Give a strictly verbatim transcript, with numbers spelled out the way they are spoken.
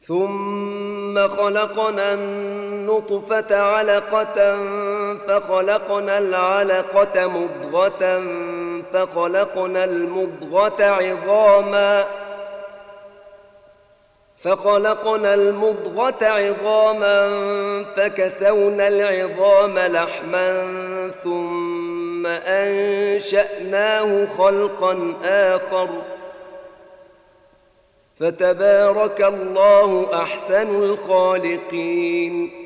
ثم خلقنا النطفة علقة فخلقنا العلقة مضغة فخلقنا المضغة عظاما فخلقنا المضغة عظاما فكسونا العظام لحما ثم أنشأناه خلقا آخر فتبارك الله أحسن الخالقين.